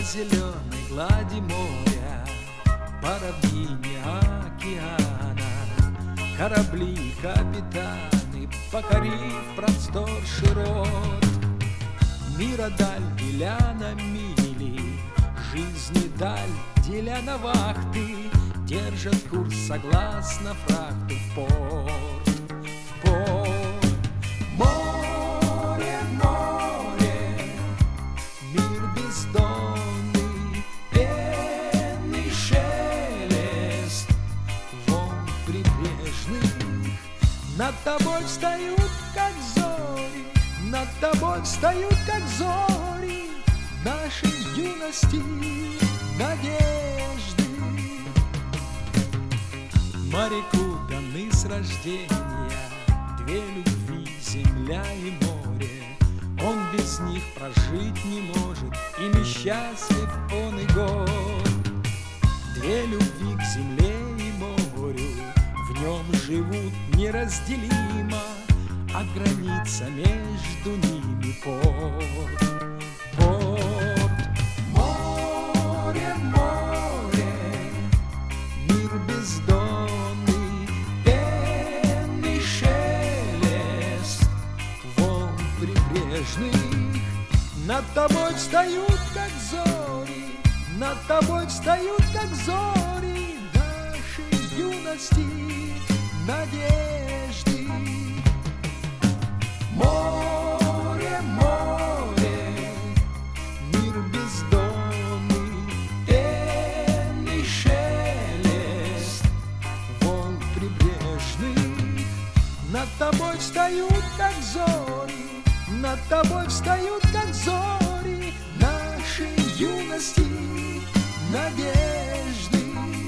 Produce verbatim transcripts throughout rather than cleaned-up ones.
зеленой глади моря, по равнине океана, корабли и капитаны, покорив простор широт. Мира даль деля на мили, жизни даль деля на вахты, держат курс согласно фрахту в порт, в порт. Море, море, мир бездонный, пенный шелест волн прибрежных. Над тобой встают, как зори, над тобой встают, как зори нашей юности надежды. Моряку даны с рождения две любви, земля и море. Он без них прожить не может, ими счастлив он и горд. Две любви к земле и морю, в нем живут неразделимо, а граница между ними порт, порт. Море, море, мир бездонный, пенный шелест волн прибрежных. Над тобой встают, как зори, над тобой встают, как зори нашей юности надежды. Море, море, мир бездонный, пенный шелест волн прибрежных. Над тобой встают, как зори, над тобой встают, как зори нашей юности надежды,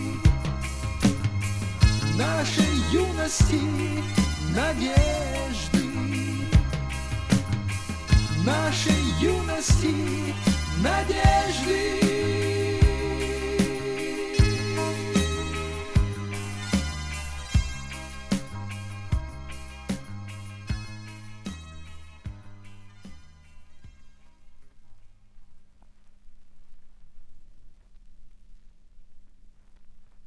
нашей юности надежды, нашей юности надежды.